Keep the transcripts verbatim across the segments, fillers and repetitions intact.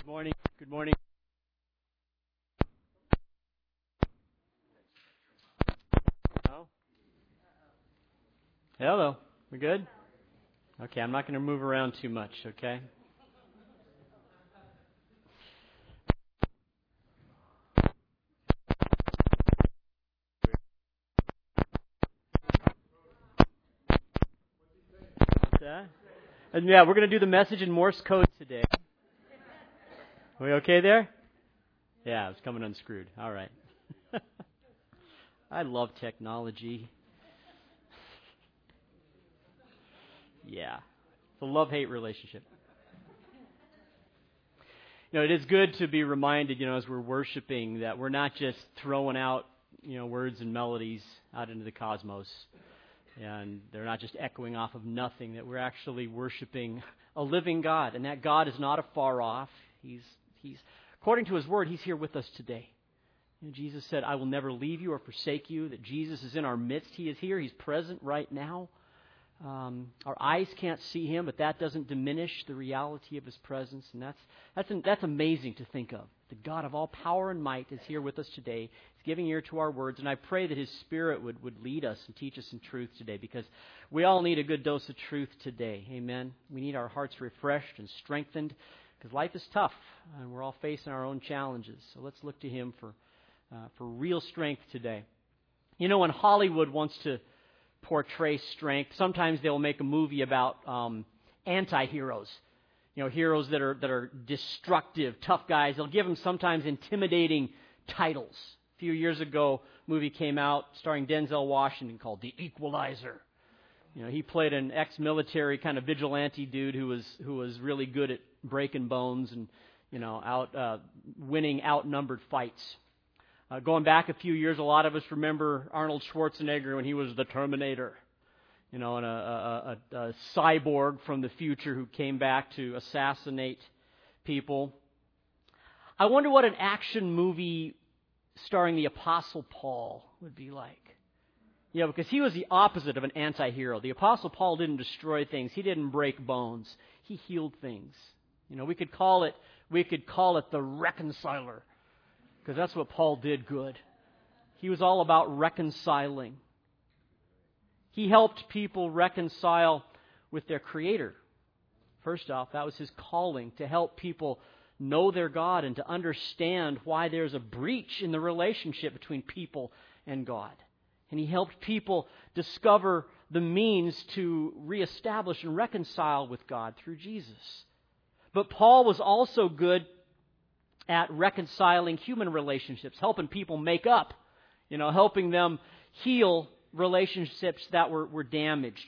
Good morning. Good morning. Hello? Hello. We good? Okay, I'm not going to move around too much, okay? What's that? And yeah, we're going to do the message in Morse code today. Are we okay there? Yeah, it's coming unscrewed. All right. I love technology. Yeah. It's a love-hate relationship. You know, it is good to be reminded, you know, as we're worshiping, that we're not just throwing out, you know, words and melodies out into the cosmos, and they're not just echoing off of nothing, that we're actually worshiping a living God, and that God is not afar off. He's, he's, according to His Word, He's here with us today. You know, Jesus said, I will never leave you or forsake you, that Jesus is in our midst. He is here. He's present right now. Um, our eyes can't see Him, but that doesn't diminish the reality of His presence, and that's that's that's amazing to think of. The God of all power and might is here with us today. He's giving ear to our words, and I pray that His Spirit would, would lead us and teach us in truth today, because we all need a good dose of truth today. Amen. We need our hearts refreshed and strengthened, because life is tough, and we're all facing our own challenges. So let's look to Him for uh, for real strength today. You know, when Hollywood wants to portray strength, sometimes they'll make a movie about um, anti-heroes. You know, heroes that are that are destructive, tough guys. They'll give them sometimes intimidating titles. A few years ago, a movie came out starring Denzel Washington called The Equalizer. You know, he played an ex-military kind of vigilante dude who was who was really good at breaking bones and, you know, out uh, winning outnumbered fights. Uh, going back a few years, a lot of us remember Arnold Schwarzenegger when he was the Terminator, you know, and a, a, a, a cyborg from the future who came back to assassinate people. I wonder what an action movie starring the Apostle Paul would be like. Yeah, because he was the opposite of an anti-hero. The Apostle Paul didn't destroy things. He didn't break bones. He healed things. You know, we could call it we could call it the reconciler, because that's what Paul did good. He was all about reconciling. He helped people reconcile with their Creator. First off, that was his calling, to help people know their God and to understand why there's a breach in the relationship between people and God. And he helped people discover the means to reestablish and reconcile with God through Jesus. But Paul was also good at reconciling human relationships, helping people make up, you know, helping them heal relationships that were, were damaged.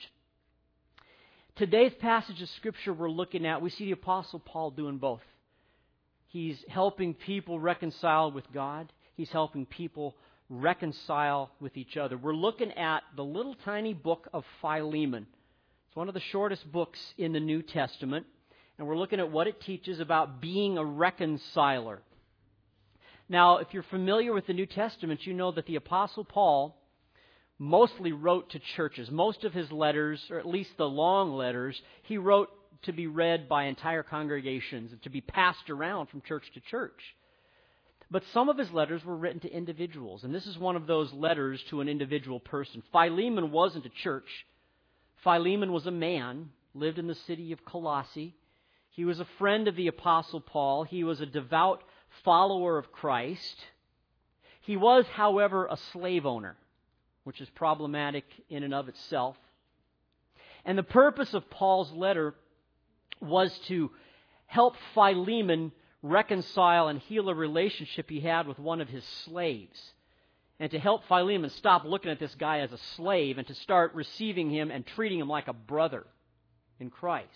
Today's passage of Scripture we're looking at, we see the Apostle Paul doing both. He's helping people reconcile with God. He's helping people reconcile with each other. We're looking at the little tiny book of Philemon. It's one of the shortest books in the New Testament. And we're looking at what it teaches about being a reconciler. Now, if you're familiar with the New Testament, you know that the Apostle Paul mostly wrote to churches. Most of his letters, or at least the long letters, he wrote to be read by entire congregations and to be passed around from church to church. But some of his letters were written to individuals, and this is one of those letters to an individual person. Philemon wasn't a church. Philemon was a man, lived in the city of Colossae. He was a friend of the Apostle Paul. He was a devout follower of Christ. He was, however, a slave owner, which is problematic in and of itself. And the purpose of Paul's letter was to help Philemon reconcile and heal a relationship he had with one of his slaves, and to help Philemon stop looking at this guy as a slave and to start receiving him and treating him like a brother in Christ.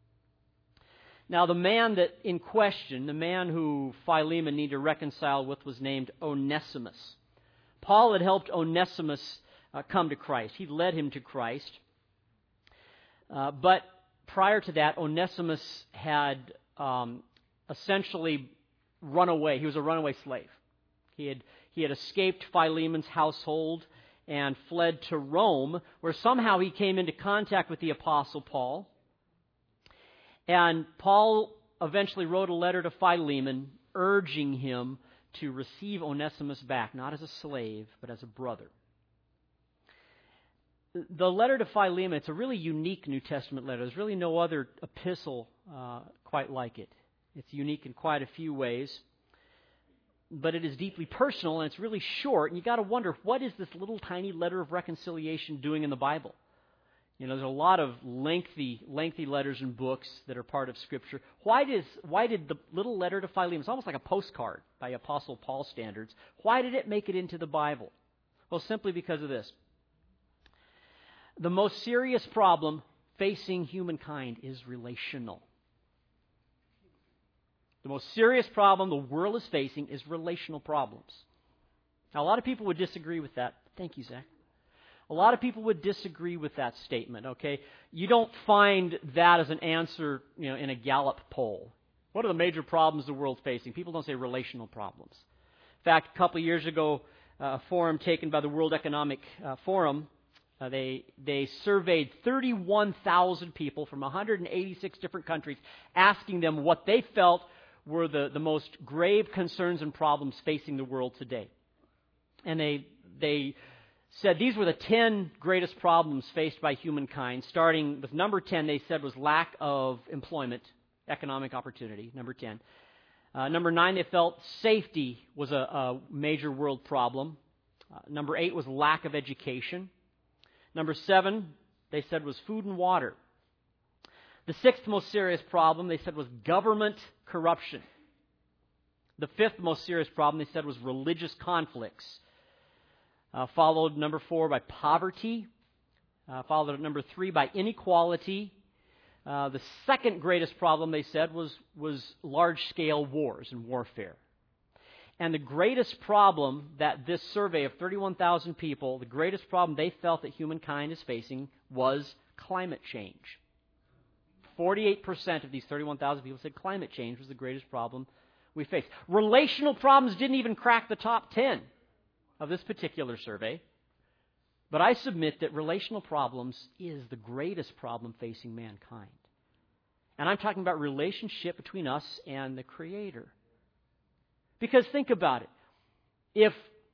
Now, the man that in question, the man who Philemon needed to reconcile with, was named Onesimus. Paul had helped Onesimus uh, come to Christ. He led him to Christ. Uh, but prior to that, Onesimus had um, essentially run away. He was a runaway slave. He had he had escaped Philemon's household and fled to Rome, where somehow he came into contact with the Apostle Paul. And Paul eventually wrote a letter to Philemon urging him to receive Onesimus back, not as a slave, but as a brother. The letter to Philemon, it's a really unique New Testament letter. There's really no other epistle uh, quite like it. It's unique in quite a few ways, but it is deeply personal, and it's really short, and you got to wonder, what is this little tiny letter of reconciliation doing in the Bible? You know, there's a lot of lengthy, lengthy letters and books that are part of Scripture. Why does, why did the little letter to Philemon, it's almost like a postcard by Apostle Paul standards, why did it make it into the Bible? Well, simply because of this. The most serious problem facing humankind is relational. The most serious problem the world is facing is relational problems. Now, a lot of people would disagree with that. Thank you, Zach. A lot of people would disagree with that statement, okay? You don't find that as an answer, you know, in a Gallup poll. What are the major problems the world's facing? People don't say relational problems. In fact, a couple of years ago, uh, a forum taken by the World Economic uh, Forum, uh, they they surveyed thirty-one thousand people from one hundred eighty-six different countries, asking them what they felt were the, the most grave concerns and problems facing the world today. And they they said these were the ten greatest problems faced by humankind. Starting with number ten, they said was lack of employment, economic opportunity, number ten. Uh, number nine, they felt safety was a, a major world problem. Uh, number eight was lack of education. Number seven, they said was food and water. The sixth most serious problem, they said, was government corruption. The fifth most serious problem, they said, was religious conflicts. Uh, followed, number four, by poverty. Uh, followed at number three by inequality. Uh, the second greatest problem, they said, was, was large-scale wars and warfare. And the greatest problem that this survey of thirty-one thousand people, the greatest problem they felt that humankind is facing was climate change. forty-eight percent of these thirty-one thousand people said climate change was the greatest problem we face. Relational problems didn't even crack the top ten of this particular survey. But I submit that relational problems is the greatest problem facing mankind. And I'm talking about relationship between us and the Creator. Because think about it. If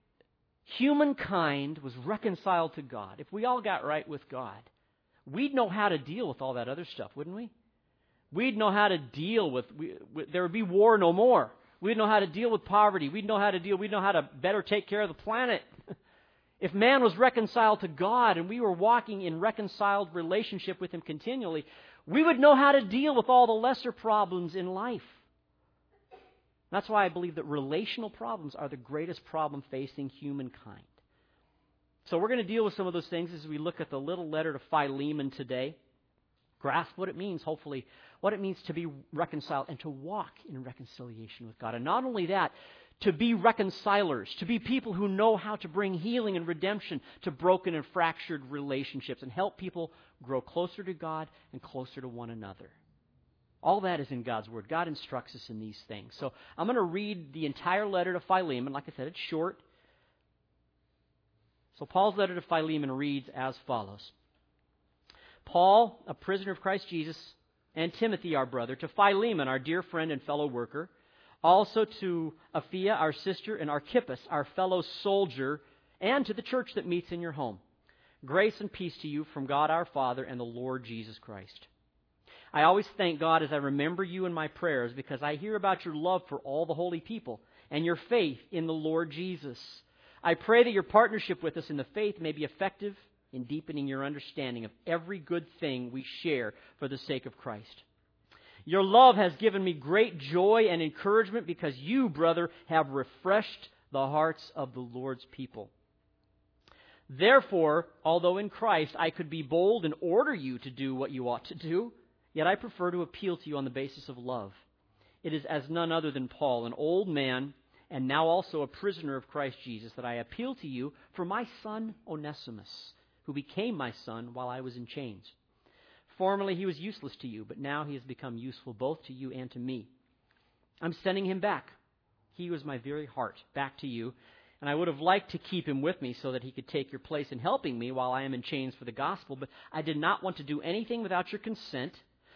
humankind was reconciled to God, if we all got right with God, we'd know how to deal with all that other stuff, wouldn't we? We'd know how to deal with, we, with, there would be war no more. We'd know how to deal with poverty. We'd know how to deal, we'd know how to better take care of the planet. If man was reconciled to God and we were walking in reconciled relationship with Him continually, we would know how to deal with all the lesser problems in life. That's why I believe that relational problems are the greatest problem facing humankind. So we're going to deal with some of those things as we look at the little letter to Philemon today. Grasp what it means, hopefully, what it means to be reconciled and to walk in reconciliation with God. And not only that, to be reconcilers, to be people who know how to bring healing and redemption to broken and fractured relationships and help people grow closer to God and closer to one another. All that is in God's Word. God instructs us in these things. So I'm going to read the entire letter to Philemon. Like I said, it's short. So Paul's letter to Philemon reads as follows. Paul, a prisoner of Christ Jesus, and Timothy, our brother, to Philemon, our dear friend and fellow worker, also to Apphia, our sister, and Archippus, our fellow soldier, and to the church that meets in your home. Grace and peace to you from God our Father and the Lord Jesus Christ. I always thank God as I remember you in my prayers because I hear about your love for all the holy people and your faith in the Lord Jesus. I pray that your partnership with us in the faith may be effective in deepening your understanding of every good thing we share for the sake of Christ. Your love has given me great joy and encouragement because you, brother, have refreshed the hearts of the Lord's people. Therefore, although in Christ I could be bold and order you to do what you ought to do, yet I prefer to appeal to you on the basis of love. It is as none other than Paul, an old man, and now also a prisoner of Christ Jesus, that I appeal to you for my son Onesimus, who became my son while I was in chains. Formerly he was useless to you, but now he has become useful both to you and to me. I'm sending him back. He was my very heart, back to you, and I would have liked to keep him with me so that he could take your place in helping me while I am in chains for the gospel, but I did not want to do anything without your consent,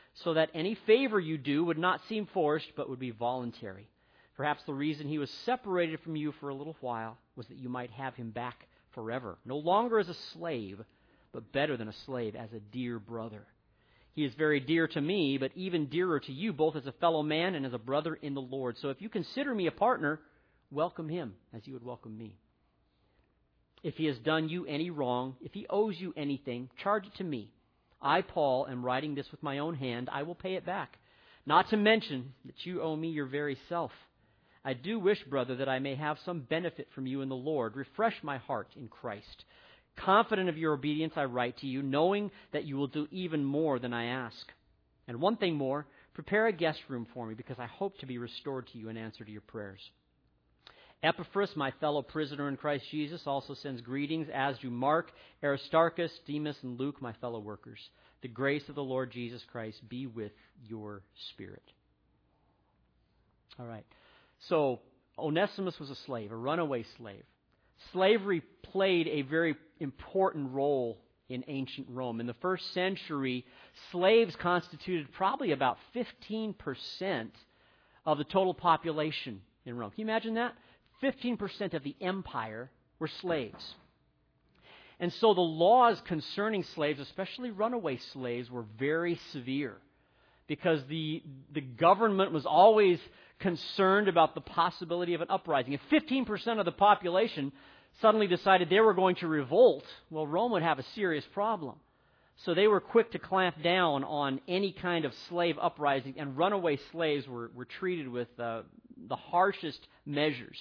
so that any favor you do would not seem forced, but would be voluntary. Perhaps the reason he was separated from you for a little while was that you might have him back forever, no longer as a slave, but better than a slave, as a dear brother. He is very dear to me, but even dearer to you, both as a fellow man and as a brother in the Lord. So if you consider me a partner, welcome him as you would welcome me. If he has done you any wrong, if he owes you anything, charge it to me. I, Paul, am writing this with my own hand. I will pay it back. Not to mention that you owe me your very self. I do wish, brother, that I may have some benefit from you in the Lord. Refresh my heart in Christ. Confident of your obedience, I write to you, knowing that you will do even more than I ask. And one thing more, prepare a guest room for me, because I hope to be restored to you in answer to your prayers. Epaphras, my fellow prisoner in Christ Jesus, also sends greetings, as do Mark, Aristarchus, Demas, and Luke, my fellow workers. The grace of the Lord Jesus Christ be with your spirit. All right. So, Onesimus was a slave, a runaway slave. Slavery played a very important role in ancient Rome. In the first century, slaves constituted probably about fifteen percent of the total population in Rome. Can you imagine that? fifteen percent of the empire were slaves. And so the laws concerning slaves, especially runaway slaves, were very severe, because the, the government was always concerned about the possibility of an uprising. If fifteen percent of the population suddenly decided they were going to revolt, well, Rome would have a serious problem. So they were quick to clamp down on any kind of slave uprising, and runaway slaves were, were treated with uh, the harshest measures.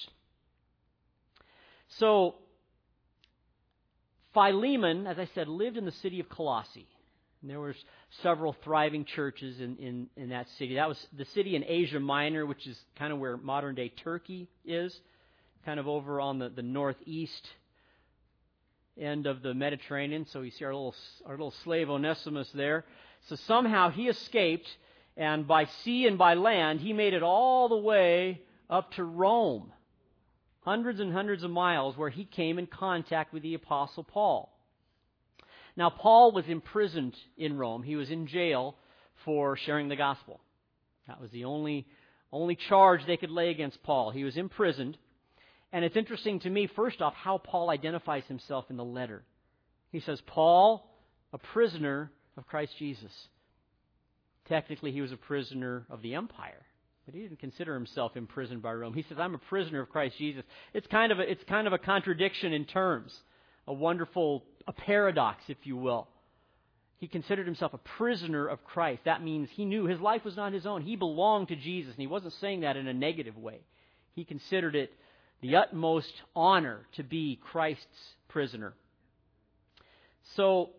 So Philemon, as I said, lived in the city of Colossae. And there were several thriving churches in, in, in that city. That was the city in Asia Minor, which is kind of where modern-day Turkey is, kind of over on the, the northeast end of the Mediterranean. So you see our little, our little slave Onesimus there. So somehow he escaped, and by sea and by land, he made it all the way up to Rome. Hundreds and hundreds of miles, where he came in contact with the Apostle Paul. Now, Paul was imprisoned in Rome. He was in jail for sharing the gospel. That was the only, only charge they could lay against Paul. He was imprisoned. And it's interesting to me, first off, how Paul identifies himself in the letter. He says, Paul, a prisoner of Christ Jesus. Technically, he was a prisoner of the empire, but he didn't consider himself imprisoned by Rome. He says, I'm a prisoner of Christ Jesus. It's kind of a, it's kind of a contradiction in terms, a wonderful a paradox, if you will. He considered himself a prisoner of Christ. That means he knew his life was not his own. He belonged to Jesus, and he wasn't saying that in a negative way. He considered it the utmost honor to be Christ's prisoner. So,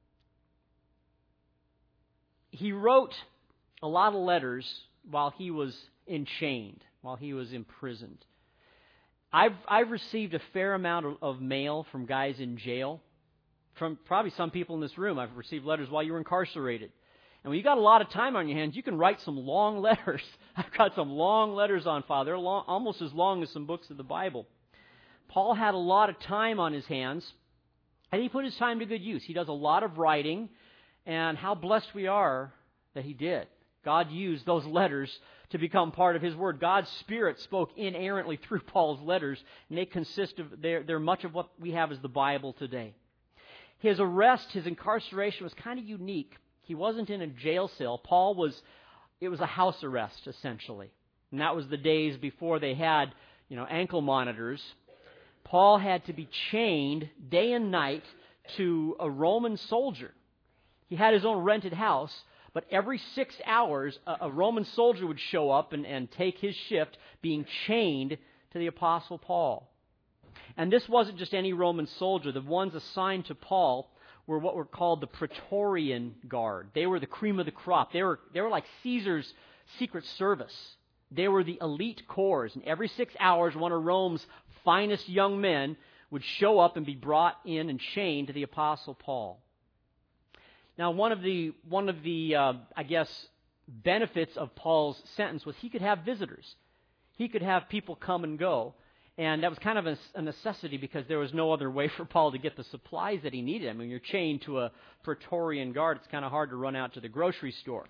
he wrote a lot of letters while he was enchained, while he was imprisoned. I've I've received a fair amount of, of mail from guys in jail, from probably some people in this room. I've received letters while you were incarcerated. And when you've got a lot of time on your hands, you can write some long letters. I've got some long letters on file. They're long, almost as long as some books of the Bible. Paul had a lot of time on his hands, and he put his time to good use. He does a lot of writing, and how blessed we are that he did. God used those letters to become part of his word. God's Spirit spoke inerrantly through Paul's letters, and they consist of, they're, they're much of what we have as the Bible today. His arrest, his incarceration was kind of unique. He wasn't in a jail cell. Paul was, it was a house arrest, essentially. And that was the days before they had, you know, ankle monitors. Paul had to be chained day and night to a Roman soldier. He had his own rented house, but every six hours, a, a Roman soldier would show up and, and take his shift, being chained to the Apostle Paul. And this wasn't just any Roman soldier. The ones assigned to Paul were what were called the Praetorian Guard. They were the cream of the crop. They were, they were like Caesar's Secret Service. They were the elite corps. And every six hours, one of Rome's finest young men would show up and be brought in and chained to the Apostle Paul. Now, one of the, one of the uh, I guess, benefits of Paul's sentence was he could have visitors. He could have people come and go. And that was kind of a, a necessity, because there was no other way for Paul to get the supplies that he needed. I mean, you're chained to a Praetorian Guard. It's kind of hard to run out to the grocery store.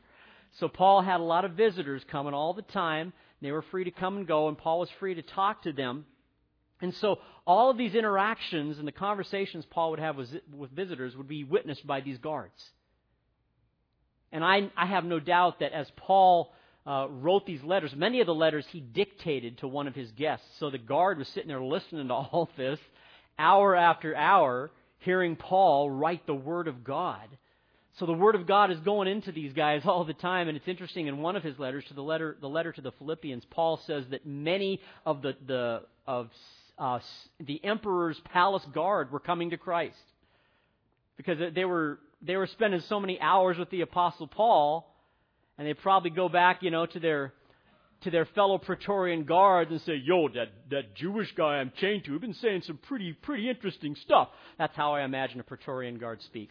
So Paul had a lot of visitors coming all the time. They were free to come and go, and Paul was free to talk to them. And so all of these interactions and the conversations Paul would have with, with visitors would be witnessed by these guards. And I, I have no doubt that as Paul uh, wrote these letters, many of the letters he dictated to one of his guests. So the guard was sitting there listening to all this, hour after hour, hearing Paul write the Word of God. So the Word of God is going into these guys all the time. And it's interesting, in one of his letters, to the letter, the letter to the Philippians, Paul says that many of the, the of uh, the emperor's palace guard were coming to Christ because they were they were spending so many hours with the Apostle Paul, and they probably go back, you know, to their to their fellow Praetorian guards and say, "Yo, that that Jewish guy I'm chained to, he's been saying some pretty pretty interesting stuff." That's how I imagine a Praetorian guard speaks.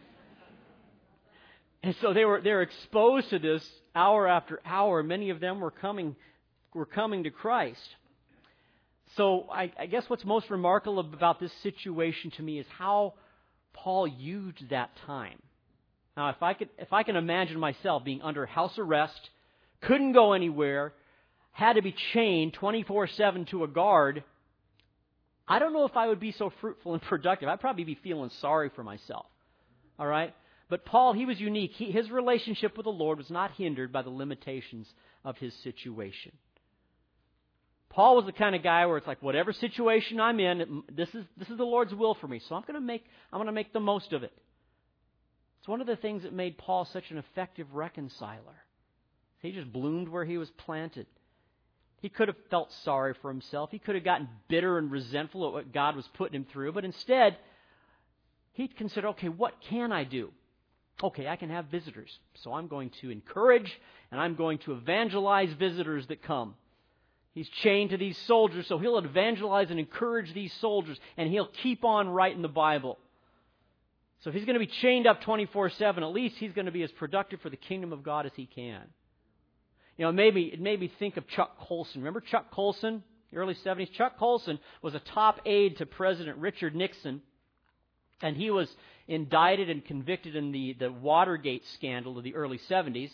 And so they were they were exposed to this hour after hour. Many of them were coming were coming to Christ. So I, I guess what's most remarkable about this situation to me is how Paul used that time. Now, if I could, if I can imagine myself being under house arrest, couldn't go anywhere, had to be chained twenty-four seven to a guard, I don't know if I would be so fruitful and productive. I'd probably be feeling sorry for myself. All right? But Paul, he was unique. He, his relationship with the Lord was not hindered by the limitations of his situation. Paul was the kind of guy where it's like, whatever situation I'm in, this is this is the Lord's will for me, so I'm going to make I'm going to make the most of it. It's one of the things that made Paul such an effective reconciler. He just bloomed where he was planted. He could have felt sorry for himself. He could have gotten bitter and resentful at what God was putting him through, but instead, he'd consider, okay, what can I do? Okay, I can have visitors, so I'm going to encourage and I'm going to evangelize visitors that come. He's chained to these soldiers, so he'll evangelize and encourage these soldiers, and he'll keep on writing the Bible. So if he's going to be chained up twenty-four seven, at least he's going to be as productive for the kingdom of God as he can. You know, maybe it made me think of Chuck Colson. Remember Chuck Colson, the early seventies? Chuck Colson was a top aide to President Richard Nixon, and he was indicted and convicted in the, the Watergate scandal of the early seventies,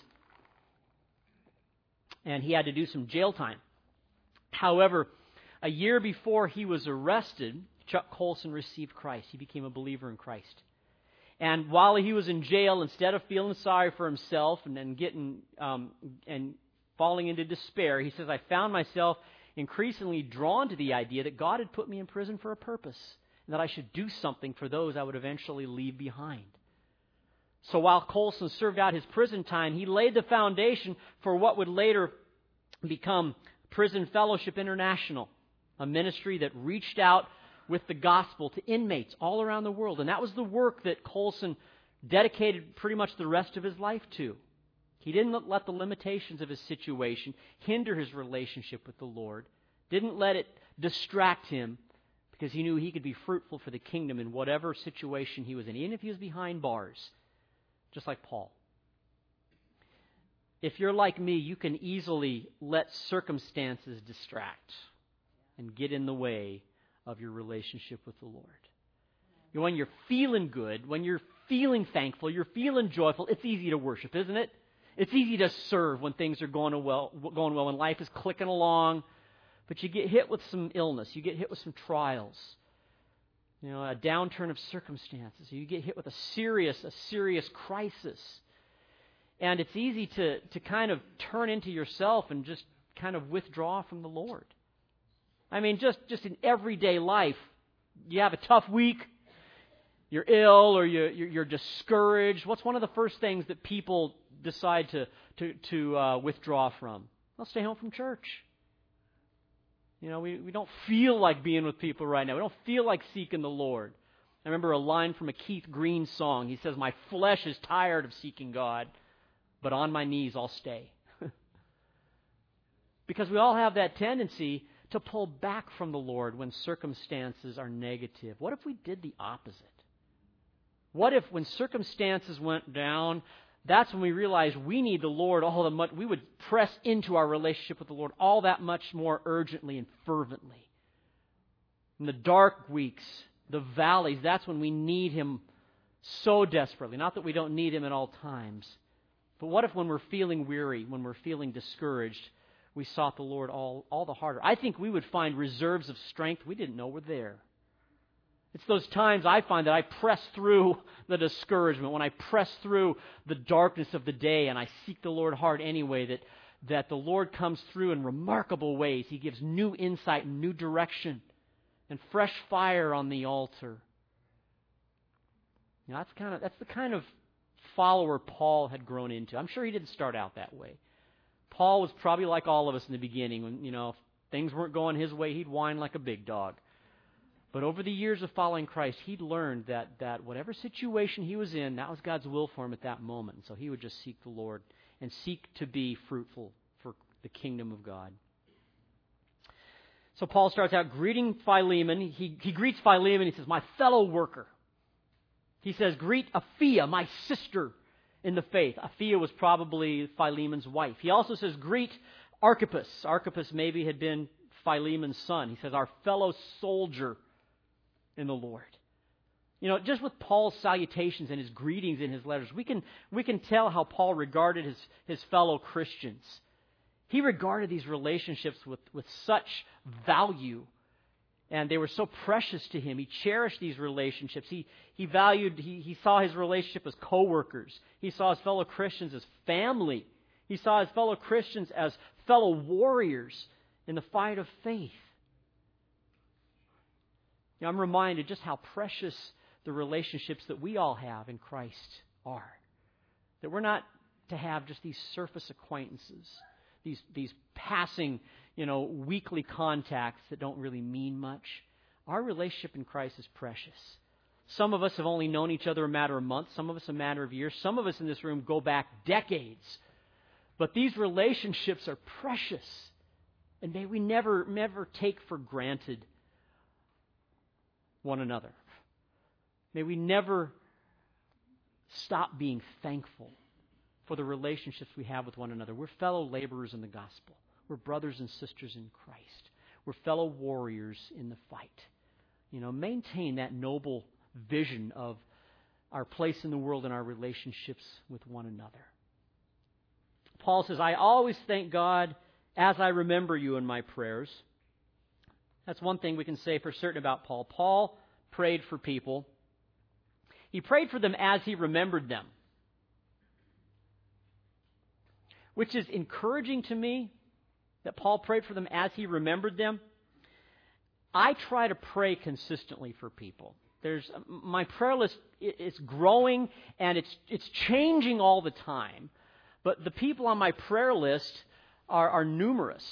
and he had to do some jail time. However, a year before he was arrested, Chuck Colson received Christ. He became a believer in Christ. And while he was in jail, instead of feeling sorry for himself and then getting um, and falling into despair, he says, I found myself increasingly drawn to the idea that God had put me in prison for a purpose and that I should do something for those I would eventually leave behind. So while Colson served out his prison time, he laid the foundation for what would later become Prison Fellowship International, a ministry that reached out with the gospel to inmates all around the world. And that was the work that Colson dedicated pretty much the rest of his life to. He didn't let the limitations of his situation hinder his relationship with the Lord, didn't let it distract him, because he knew he could be fruitful for the kingdom in whatever situation he was in, even if he was behind bars, just like Paul. If you're like me, you can easily let circumstances distract and get in the way of your relationship with the Lord. You know, when you're feeling good, when you're feeling thankful, you're feeling joyful, it's easy to worship, isn't it? It's easy to serve when things are going well, going well, when life is clicking along. But you get hit with some illness, you get hit with some trials, you know, a downturn of circumstances. You get hit with a serious, a serious crisis. And it's easy to, to kind of turn into yourself and just kind of withdraw from the Lord. I mean, just, just in everyday life, you have a tough week, you're ill, or you, you're, you're discouraged. What's one of the first things that people decide to, to, to uh, withdraw from? They'll stay home from church. You know, we, we don't feel like being with people right now. We don't feel like seeking the Lord. I remember a line from a Keith Green song. He says, my flesh is tired of seeking God, but on my knees I'll stay. Because we all have that tendency to pull back from the Lord when circumstances are negative. What if we did the opposite? What if when circumstances went down, that's when we realized we need the Lord all the much, we would press into our relationship with the Lord all that much more urgently and fervently. In the dark weeks, the valleys, that's when we need Him so desperately. Not that we don't need Him at all times. But what if when we're feeling weary, when we're feeling discouraged, we sought the Lord all, all the harder? I think we would find reserves of strength we didn't know were there. It's those times I find that I press through the discouragement, when I press through the darkness of the day and I seek the Lord hard anyway, that, that the Lord comes through in remarkable ways. He gives new insight and new direction and fresh fire on the altar. You know, that's kind of that's the kind of follower Paul had grown into. I'm sure he didn't start out that way. Paul was probably like all of us in the beginning. When, you know, if things weren't going his way, he'd whine like a big dog. But over the years of following Christ, he'd learned that, that whatever situation he was in, that was God's will for him at that moment. So he would just seek the Lord and seek to be fruitful for the kingdom of God. So Paul starts out greeting Philemon. He, he greets Philemon. He says, my fellow worker. He says, greet Apphia, my sister in the faith. Apphia was probably Philemon's wife. He also says, greet Archippus. Archippus maybe had been Philemon's son. He says, our fellow soldier in the Lord. You know, just with Paul's salutations and his greetings in his letters, we can we can tell how Paul regarded his, his fellow Christians. He regarded these relationships with, with such value, and they were so precious to him. He cherished these relationships. He he valued, he, he saw his relationship as co-workers. He saw his fellow Christians as family. He saw his fellow Christians as fellow warriors in the fight of faith. You know, I'm reminded just how precious the relationships that we all have in Christ are. That we're not to have just these surface acquaintances, these these passing, you know, weekly contacts that don't really mean much. Our relationship in Christ is precious. Some of us have only known each other a matter of months, some of us a matter of years, some of us in this room go back decades. But these relationships are precious, and may we never, never take for granted one another. May we never stop being thankful for the relationships we have with one another. We're fellow laborers in the gospel. We're brothers and sisters in Christ. We're fellow warriors in the fight. You know, maintain that noble vision of our place in the world and our relationships with one another. Paul says, I always thank God as I remember you in my prayers. That's one thing we can say for certain about Paul. Paul prayed for people. He prayed for them as he remembered them, which is encouraging to me that Paul prayed for them as he remembered them. I try to pray consistently for people. There's my prayer list is growing and it's it's changing all the time, but the people on my prayer list are, are numerous.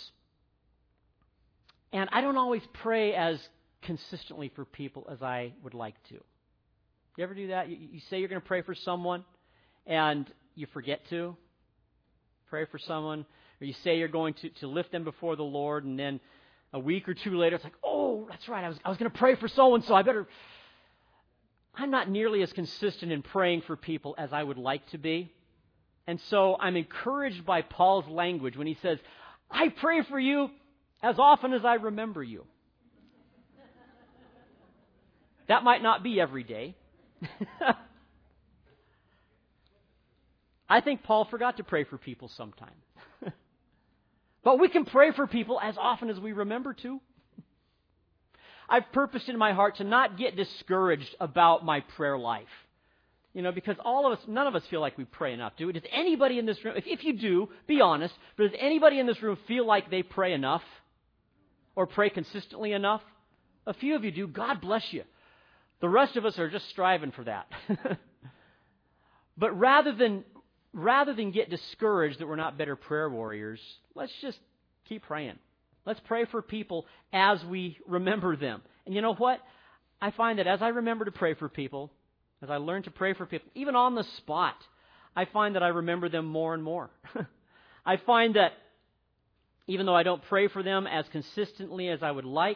And I don't always pray as consistently for people as I would like to. You ever do that? You, you say you're going to pray for someone, and you forget to pray for someone, or you say you're going to, to lift them before the Lord, and then a week or two later, it's like, oh, that's right, I was I was going to pray for so-and-so, I better... I'm not nearly as consistent in praying for people as I would like to be. And so I'm encouraged by Paul's language when he says, I pray for you as often as I remember you. That might not be every day. I think Paul forgot to pray for people sometime. But we can pray for people as often as we remember to. I've purposed in my heart to not get discouraged about my prayer life. You know, because all of us, none of us feel like we pray enough, do we? Does anybody in this room, if, if you do, be honest, but does anybody in this room feel like they pray enough? Or pray consistently enough? A few of you do. God bless you. The rest of us are just striving for that. But rather than rather than get discouraged that we're not better prayer warriors, let's just keep praying. Let's pray for people as we remember them. And you know what? I find that as I remember to pray for people, as I learn to pray for people, even on the spot, I find that I remember them more and more. I find that even though I don't pray for them as consistently as I would like,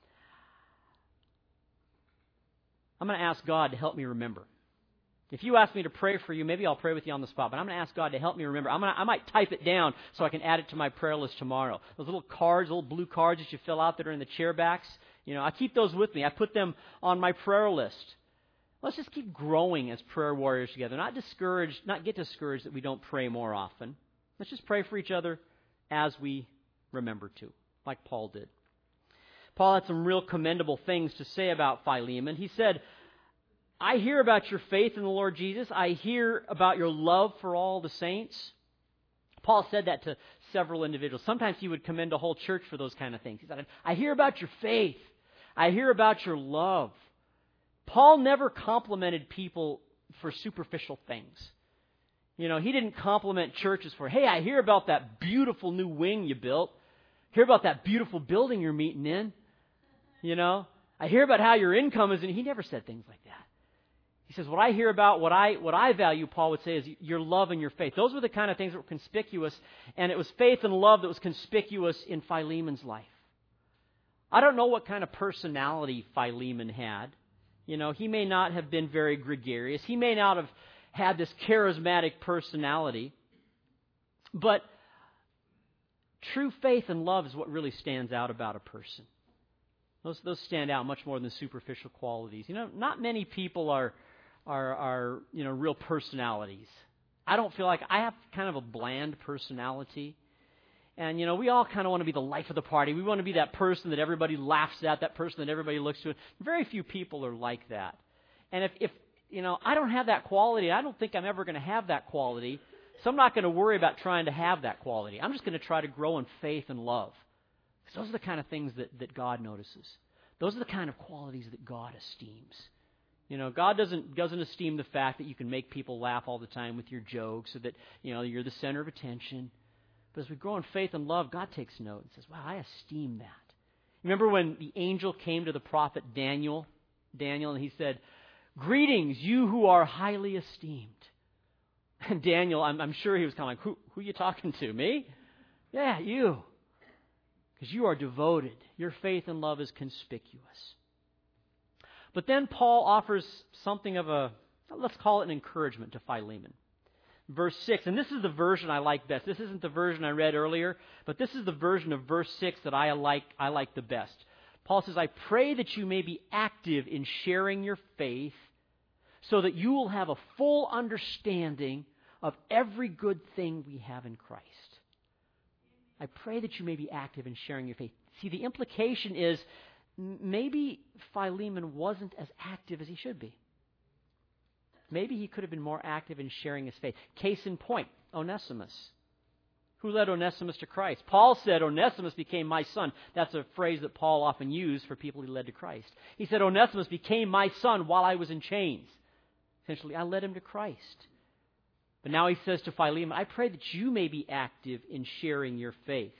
I'm going to ask God to help me remember. If you ask me to pray for you, maybe I'll pray with you on the spot, but I'm going to ask God to help me remember. I'm going to, I might type it down so I can add it to my prayer list tomorrow. Those little cards, little blue cards that you fill out that are in the chair backs, you know, I keep those with me. I put them on my prayer list. let's just keep growing as prayer warriors together. Not discouraged, not get discouraged that we don't pray more often. Let's just pray for each other as we remember to, like Paul did. Paul had some real commendable things to say about Philemon. He said, I hear about your faith in the Lord Jesus. I hear about your love for all the saints. Paul said that to several individuals. Sometimes he would commend a whole church for those kind of things. He said, I hear about your faith. I hear about your love. Paul never complimented people for superficial things. You know, he didn't compliment churches for, hey, I hear about that beautiful new wing you built. Hear about that beautiful building you're meeting in. You know, I hear about how your income is, and he never said things like that. He says, what I hear about, what I what I value, Paul would say, is your love and your faith. Those were the kind of things that were conspicuous, and it was faith and love that was conspicuous in Philemon's life. I don't know what kind of personality Philemon had. You know, he may not have been very gregarious. He may not have had this charismatic personality. But true faith and love is what really stands out about a person. Those those stand out much more than superficial qualities. You know, not many people are are are you know real personalities. I don't feel like I have kind of a bland personality. And, you know, we all kind of want to be the life of the party. We want to be that person that everybody laughs at, that person that everybody looks to. Very few people are like that. And if, if you know, I don't have that quality, I don't think I'm ever going to have that quality, so I'm not going to worry about trying to have that quality. I'm just going to try to grow in faith and love. Because those are the kind of things that, that God notices. Those are the kind of qualities that God esteems. You know, God doesn't doesn't esteem the fact that you can make people laugh all the time with your jokes, so that, you know, you're the center of attention. But as we grow in faith and love, God takes note and says, wow, I esteem that. Remember when the angel came to the prophet Daniel, Daniel, and he said, greetings, you who are highly esteemed. And Daniel, I'm, I'm sure he was kind of like, who, who are you talking to, me? Yeah, you. Because you are devoted. Your faith and love is conspicuous. But then Paul offers something of a, let's call it an encouragement to Philemon. Verse six, and this is the version I like best. This isn't the version I read earlier, but this is the version of verse six that I like I like the best. Paul says, I pray that you may be active in sharing your faith so that you will have a full understanding of every good thing we have in Christ. I pray that you may be active in sharing your faith. See, the implication is maybe Philemon wasn't as active as he should be. Maybe he could have been more active in sharing his faith. Case in point, Onesimus. Who led Onesimus to Christ? Paul said, Onesimus became my son. That's a phrase that Paul often used for people he led to Christ. He said, Onesimus became my son while I was in chains. Essentially, I led him to Christ. But now he says to Philemon, I pray that you may be active in sharing your faith.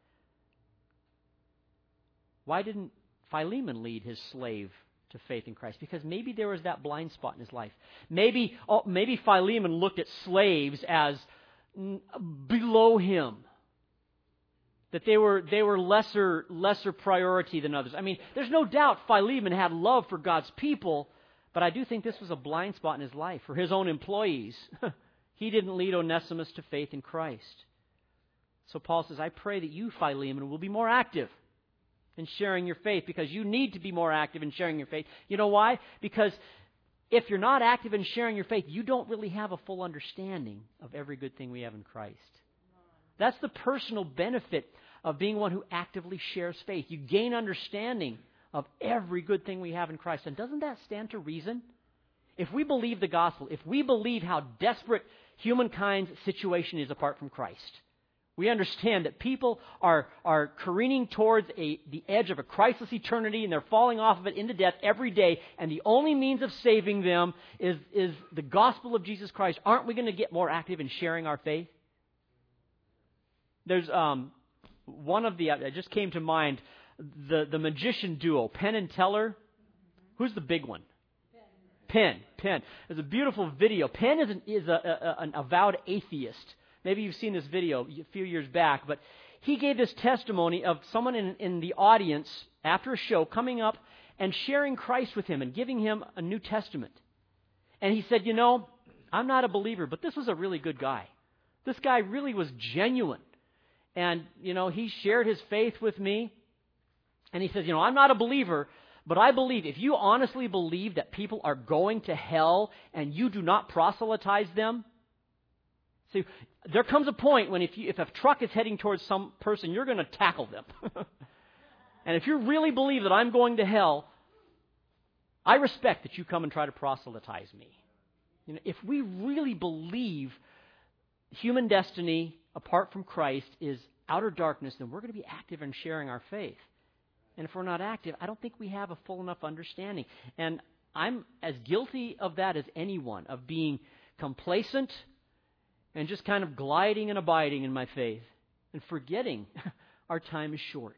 Why didn't Philemon lead his slave to faith in Christ? Because maybe there was that blind spot in his life. Maybe, oh, maybe Philemon looked at slaves as below him. That they were they were lesser lesser priority than others. I mean, there's no doubt Philemon had love for God's people, but I do think this was a blind spot in his life. For his own employees, he didn't lead Onesimus to faith in Christ. So Paul says, I pray that you, Philemon, will be more active in sharing your faith, because you need to be more active in sharing your faith. You know why? Because if you're not active in sharing your faith, you don't really have a full understanding of every good thing we have in Christ. That's the personal benefit of being one who actively shares faith. You gain understanding of every good thing we have in Christ. And doesn't that stand to reason? If we believe the gospel, if we believe how desperate humankind's situation is apart from Christ, we understand that people are, are careening towards a, the edge of a Christless eternity, and they're falling off of it into death every day, and the only means of saving them is, is the gospel of Jesus Christ. Aren't we going to get more active in sharing our faith? There's um, one of the, it just came to mind, the, the magician duo, Penn and Teller. Who's the big one? Penn. Penn. There's a beautiful video. Penn is an, is a, a, an avowed atheist. Maybe you've seen this video a few years back, but he gave this testimony of someone in, in the audience after a show coming up and sharing Christ with him and giving him a New Testament. And he said, you know, I'm not a believer, but this was a really good guy. This guy really was genuine. And, you know, he shared his faith with me. And he says, you know, I'm not a believer, But I believe, if you honestly believe that people are going to hell and you do not proselytize them, see, there comes a point when if, you, if a truck is heading towards some person, you're going to tackle them. And if you really believe that I'm going to hell, I respect that you come and try to proselytize me. You know, if we really believe human destiny apart from Christ is outer darkness, then we're going to be active in sharing our faith. And if we're not active, I don't think we have a full enough understanding. And I'm as guilty of that as anyone, of being complacent and just kind of gliding and abiding in my faith and forgetting our time is short.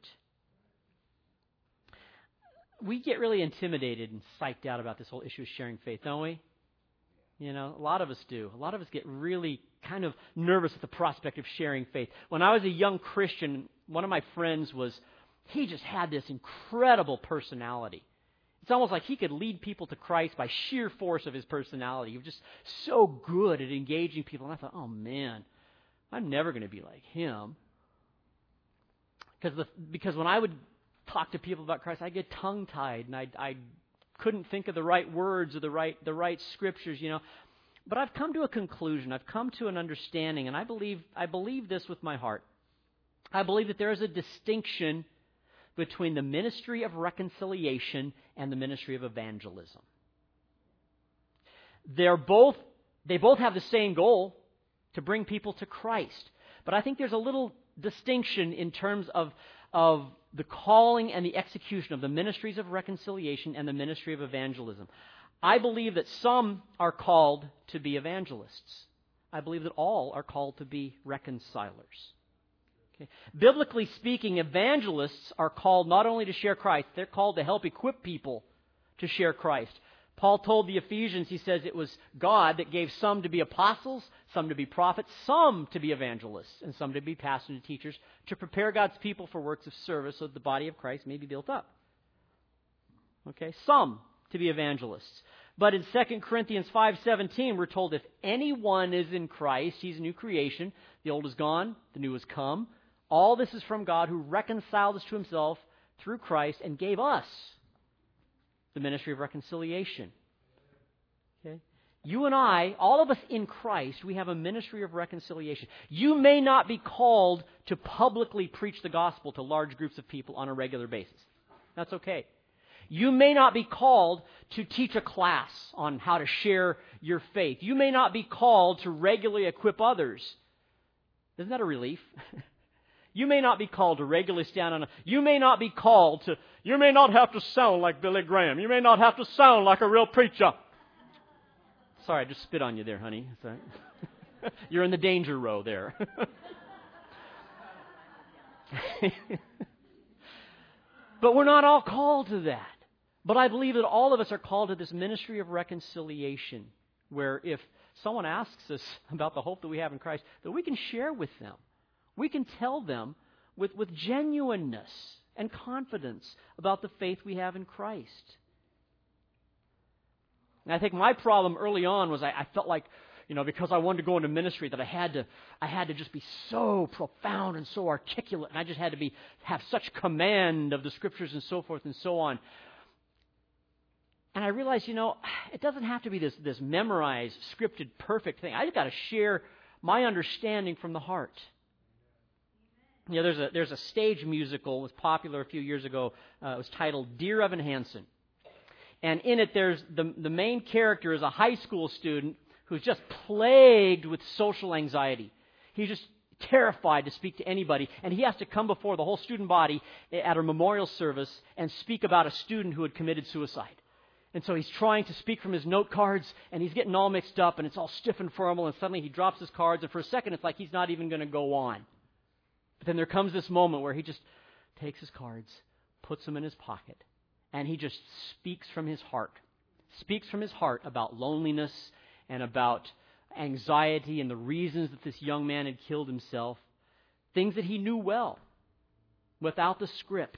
We get really intimidated and psyched out about this whole issue of sharing faith, don't we? You know, a lot of us do. A lot of us get really kind of nervous at the prospect of sharing faith. When I was a young Christian, one of my friends was, he just had this incredible personality. It's almost like he could lead people to Christ by sheer force of his personality. He was just so good at engaging people. And I thought, oh man, I'm never going to be like him. Because the, because when I would talk to people about Christ, I'd get tongue-tied and I I couldn't think of the right words or the right the right scriptures, you know. But I've come to a conclusion. I've come to an understanding, and I believe I believe this with my heart. I believe that there is a distinction between the ministry of reconciliation and the ministry of evangelism. They're both they both have the same goal, to bring people to Christ. But I think there's a little distinction in terms of of the calling and the execution of the ministries of reconciliation and the ministry of evangelism. I believe that some are called to be evangelists. I believe that all are called to be reconcilers. Okay. Biblically speaking, evangelists are called not only to share Christ, they're called to help equip people to share Christ. Paul told the Ephesians, he says it was God that gave some to be apostles, some to be prophets, some to be evangelists, and some to be pastors and teachers, to prepare God's people for works of service so that the body of Christ may be built up. Okay, some to be evangelists. But in Second Corinthians five seventeen, we're told if anyone is in Christ, he's a new creation. The old is gone, the new has come. All this is from God, who reconciled us to himself through Christ and gave us the ministry of reconciliation. Okay? You and I, all of us in Christ, we have a ministry of reconciliation. You may not be called to publicly preach the gospel to large groups of people on a regular basis. That's okay. You may not be called to teach a class on how to share your faith. You may not be called to regularly equip others. Isn't that a relief? You may not be called to regularly stand on a... You may not be called to... You may not have to sound like Billy Graham. You may not have to sound like a real preacher. Sorry, I just spit on you there, honey. Sorry. You're in the danger row there. But we're not all called to that. But I believe that all of us are called to this ministry of reconciliation, where if someone asks us about the hope that we have in Christ, that we can share with them. We can tell them with, with genuineness and confidence about the faith we have in Christ. And I think my problem early on was I, I felt like, you know, because I wanted to go into ministry, that I had to I had to just be so profound and so articulate, and I just had to be have such command of the Scriptures and so forth and so on. And I realized, you know, it doesn't have to be this, this memorized, scripted, perfect thing. I just got to share my understanding from the heart. You know, there's a there's a stage musical that was popular a few years ago. Uh, it was titled Dear Evan Hansen. And in it, there's the, the main character is a high school student who's just plagued with social anxiety. He's just terrified to speak to anybody, and he has to come before the whole student body at a memorial service and speak about a student who had committed suicide. And so he's trying to speak from his note cards, and he's getting all mixed up, and it's all stiff and formal, and suddenly he drops his cards, and for a second it's like he's not even going to go on. But then there comes this moment where he just takes his cards, puts them in his pocket, and he just speaks from his heart. Speaks from his heart about loneliness and about anxiety and the reasons that this young man had killed himself. Things that he knew well, without the script.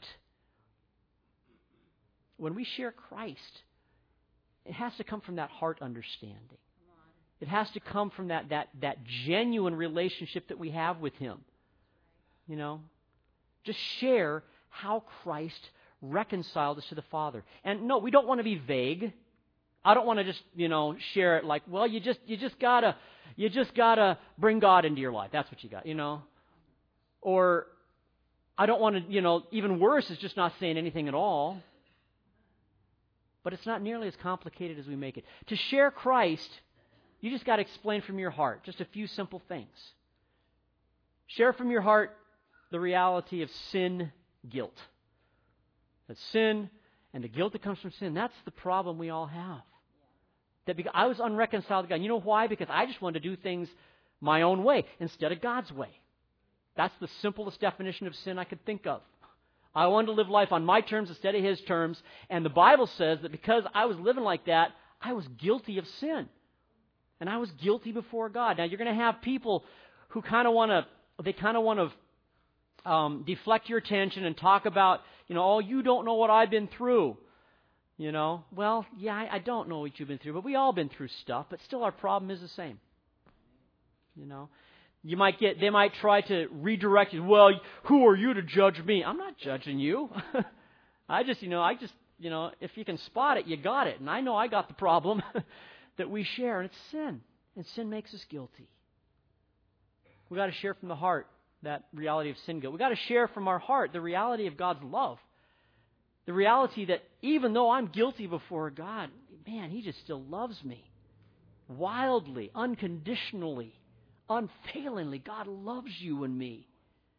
When we share Christ, it has to come from that heart understanding. It has to come from that, that, that genuine relationship that we have with Him. You know, just share how Christ reconciled us to the Father. And no, we don't want to be vague. I don't want to just, you know, share it like, well, you just you just gotta you just gotta bring God into your life. That's what you got, you know. Or I don't want to, you know, even worse is just not saying anything at all. But it's not nearly as complicated as we make it. To share Christ, you just got to explain from your heart just a few simple things. Share from your heart the reality of sin, guilt. That sin and the guilt that comes from sin, that's the problem we all have. That because I was unreconciled to God. You know why? Because I just wanted to do things my own way instead of God's way. That's the simplest definition of sin I could think of. I wanted to live life on my terms instead of His terms. And the Bible says that because I was living like that, I was guilty of sin. And I was guilty before God. Now, you're going to have people who kind of want to, they kind of want to um, deflect your attention and talk about, you know, oh, you don't know what I've been through. You know, well, yeah, I, I don't know what you've been through, but we all been through stuff, but still our problem is the same. You know, you might get, they might try to redirect you. Well, who are you to judge me? I'm not judging you. I just, you know, I just, you know, if you can spot it, you got it. And I know I got the problem that we share, and it's sin. And sin makes us guilty. We've got to share from the heart that reality of sin guilt. We've got to share from our heart the reality of God's love. The reality that even though I'm guilty before God, man, He just still loves me. Wildly, unconditionally, unfailingly. God loves you and me.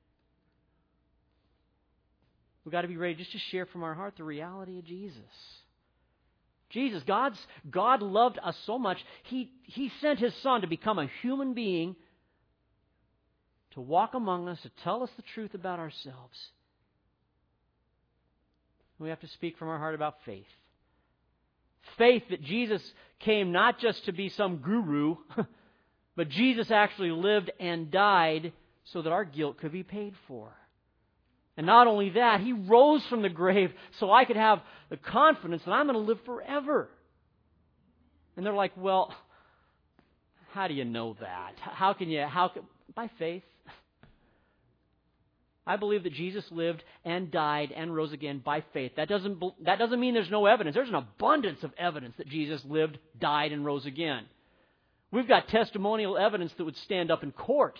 We've got to be ready just to share from our heart the reality of Jesus. Jesus, God's, God loved us so much, He, He sent His Son to become a human being, to walk among us, to tell us the truth about ourselves. We have to speak from our heart about faith. Faith that Jesus came not just to be some guru, but Jesus actually lived and died so that our guilt could be paid for. And not only that, He rose from the grave so I could have the confidence that I'm going to live forever. And they're like, well, how do you know that? How can you, how can, by faith. I believe that Jesus lived and died and rose again by faith. That doesn't, that doesn't mean there's no evidence. There's an abundance of evidence that Jesus lived, died, and rose again. We've got testimonial evidence that would stand up in court.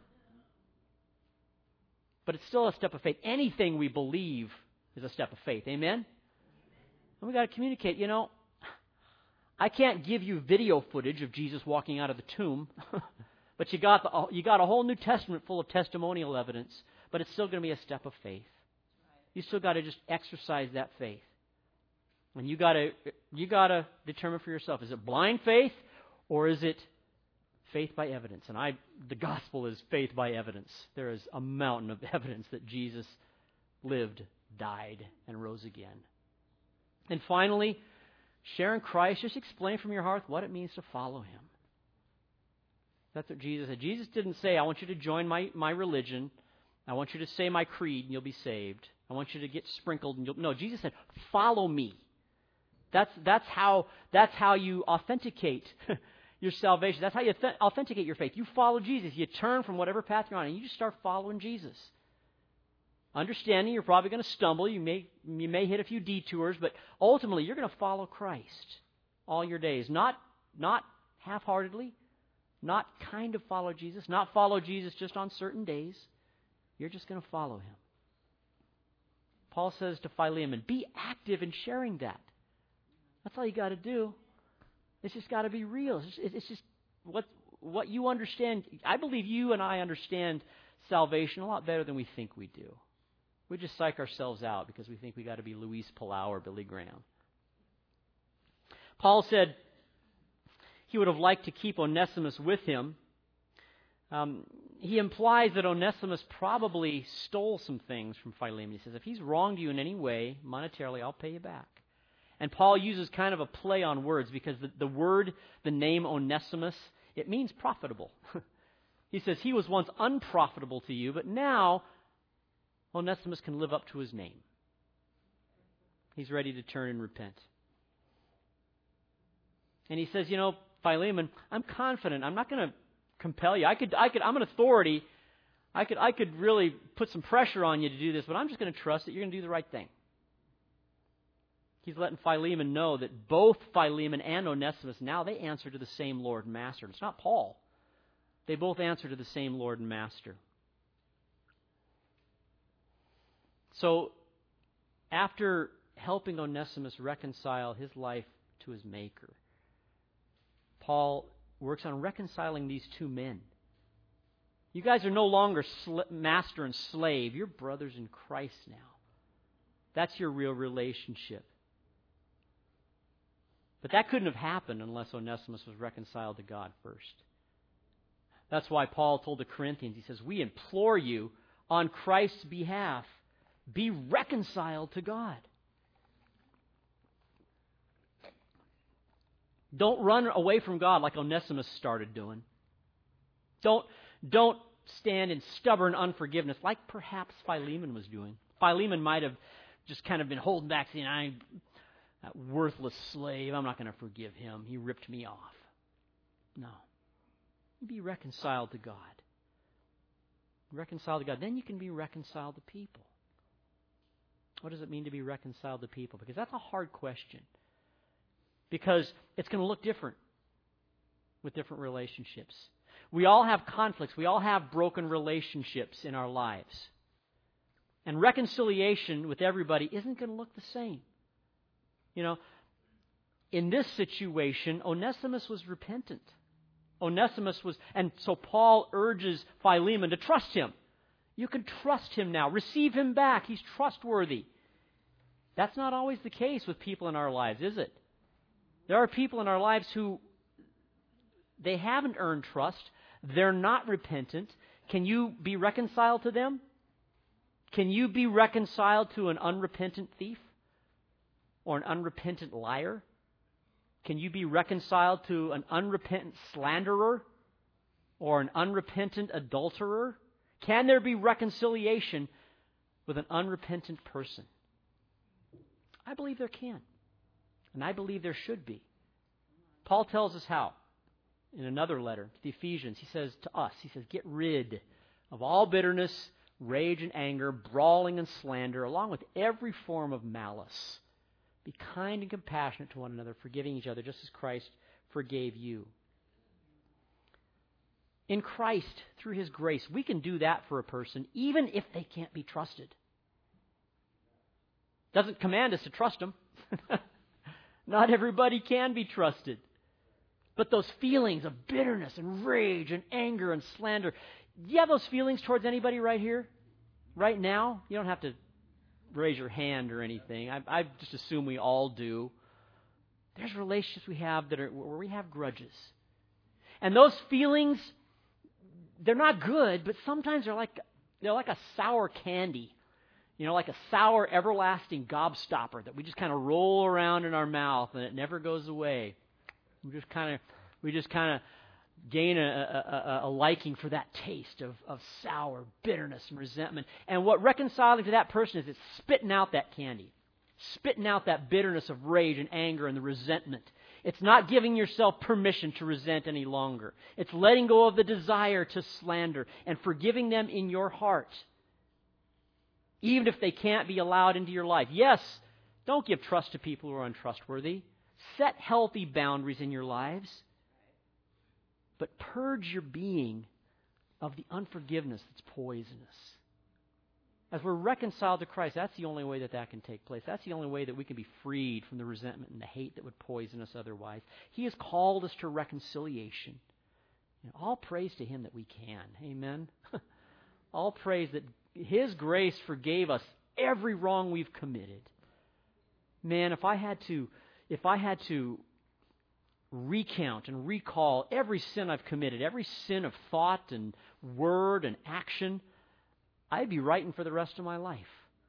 But it's still a step of faith. Anything we believe is a step of faith. Amen? And we've got to communicate. You know, I can't give you video footage of Jesus walking out of the tomb, but you got, the, you got a whole New Testament full of testimonial evidence. But it's still going to be a step of faith. You still got to just exercise that faith. And you got to you got to determine for yourself, is it blind faith or is it faith by evidence? And I the gospel is faith by evidence. There is a mountain of evidence that Jesus lived, died, and rose again. And finally, sharing Christ, just explain from your heart what it means to follow Him. That's what Jesus said. Jesus didn't say, I want you to join my, my religion. I want you to say my creed and you'll be saved. I want you to get sprinkled and you'll... No, Jesus said, follow me. That's, that's, how, that's how you authenticate your salvation. That's how you th- authenticate your faith. You follow Jesus. You turn from whatever path you're on and you just start following Jesus. Understanding you're probably going to stumble. You may, you may hit a few detours, but ultimately you're going to follow Christ all your days. Not, not half-heartedly, not kind of follow Jesus, not follow Jesus just on certain days. You're just going to follow Him. Paul says to Philemon, be active in sharing that. That's all you got to do. It's just got to be real. It's just, it's just what, what you understand. I believe you and I understand salvation a lot better than we think we do. We just psych ourselves out because we think we got to be Luis Palau or Billy Graham. Paul said he would have liked to keep Onesimus with him. Um, he implies that Onesimus probably stole some things from Philemon. He says, if he's wronged you in any way, monetarily, I'll pay you back. And Paul uses kind of a play on words because the, the word, the name Onesimus, it means profitable. He says, he was once unprofitable to you, but now Onesimus can live up to his name. He's ready to turn and repent. And he says, you know, Philemon, I'm confident. I'm not going to compel you. I could, I could, I'm an authority. I could, I could really put some pressure on you to do this, but I'm just going to trust that you're going to do the right thing. He's letting Philemon know that both Philemon and Onesimus, now they answer to the same Lord and Master. It's not Paul. They both answer to the same Lord and Master. So, after helping Onesimus reconcile his life to his Maker, Paul works on reconciling these two men. You guys are no longer sl- master and slave. You're brothers in Christ now. That's your real relationship. But that couldn't have happened unless Onesimus was reconciled to God first. That's why Paul told the Corinthians, he says, we implore you on Christ's behalf, be reconciled to God. Don't run away from God like Onesimus started doing. Don't, don't stand in stubborn unforgiveness like perhaps Philemon was doing. Philemon might have just kind of been holding back, saying, I'm that worthless slave. I'm not going to forgive him. He ripped me off. No. Be reconciled to God. Reconciled to God. Then you can be reconciled to people. What does it mean to be reconciled to people? Because that's a hard question. Because it's going to look different with different relationships. We all have conflicts. We all have broken relationships in our lives. And reconciliation with everybody isn't going to look the same. You know, in this situation, Onesimus was repentant. Onesimus was, and so Paul urges Philemon to trust him. You can trust him now. Receive him back. He's trustworthy. That's not always the case with people in our lives, is it? There are people in our lives who, they haven't earned trust. They're not repentant. Can you be reconciled to them? Can you be reconciled to an unrepentant thief? Or an unrepentant liar? Can you be reconciled to an unrepentant slanderer? Or an unrepentant adulterer? Can there be reconciliation with an unrepentant person? I believe there can. And I believe there should be. Paul tells us how. In another letter to the Ephesians, he says to us, he says, get rid of all bitterness, rage and anger, brawling and slander, along with every form of malice. Be kind and compassionate to one another, forgiving each other, just as Christ forgave you. In Christ, through His grace, we can do that for a person, even if they can't be trusted. Doesn't command us to trust them. Not everybody can be trusted. But those feelings of bitterness and rage and anger and slander, do you have those feelings towards anybody right here? Right now? You don't have to raise your hand or anything. I, I just assume we all do. There's relationships we have that are where we have grudges. And those feelings, they're not good, but sometimes they're like they're like a sour candy. You know, like a sour, everlasting gobstopper that we just kind of roll around in our mouth and it never goes away. We just kind of we just kind of gain a, a, a, a liking for that taste of, of sour bitterness and resentment. And what reconciling to that person is, it's spitting out that candy, spitting out that bitterness of rage and anger and the resentment. It's not giving yourself permission to resent any longer. It's letting go of the desire to slander and forgiving them in your heart, even if they can't be allowed into your life. Yes, don't give trust to people who are untrustworthy. Set healthy boundaries in your lives. But purge your being of the unforgiveness that's poisonous. As we're reconciled to Christ, that's the only way that that can take place. That's the only way that we can be freed from the resentment and the hate that would poison us otherwise. He has called us to reconciliation. You know, all praise to Him that we can. Amen? All praise that His grace forgave us every wrong we've committed. Man, if I had to, if I had to recount and recall every sin I've committed, every sin of thought and word and action, I'd be writing for the rest of my life.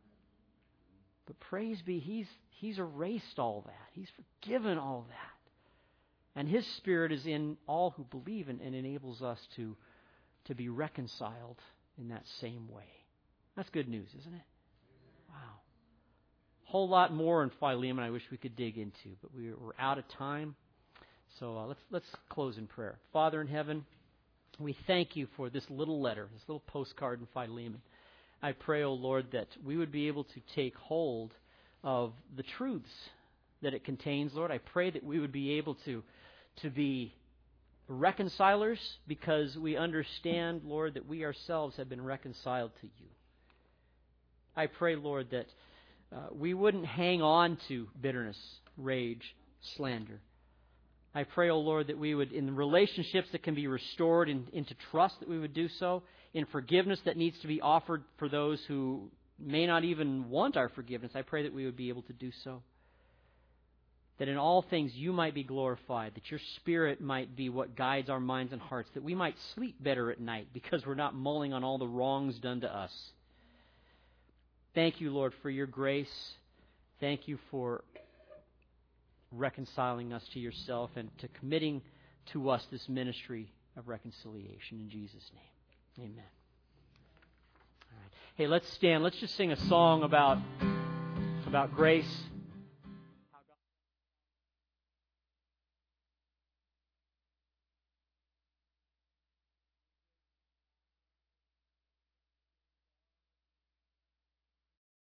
But praise be, He's He's erased all that. He's forgiven all that. And His Spirit is in all who believe and, and enables us to, to be reconciled in that same way. That's good news, isn't it? Wow. A whole lot more in Philemon I wish we could dig into, but we, we're out of time. So uh, let's let's close in prayer. Father in heaven, we thank You for this little letter, this little postcard in Philemon. I pray, O Lord, that we would be able to take hold of the truths that it contains, Lord. I pray that we would be able to, to be reconcilers because we understand, Lord, that we ourselves have been reconciled to you. I pray, Lord, that uh, we wouldn't hang on to bitterness, rage, slander. I pray, O Lord, that we would, in relationships that can be restored in, into trust, that we would do so, in forgiveness that needs to be offered for those who may not even want our forgiveness. I pray that we would be able to do so. That in all things you might be glorified, that your Spirit might be what guides our minds and hearts, that we might sleep better at night because we're not mulling on all the wrongs done to us. Thank you, Lord, for your grace. Thank you for reconciling us to yourself and to committing to us this ministry of reconciliation. In Jesus' name, amen. All right. Hey, let's stand. Let's just sing a song about, about grace.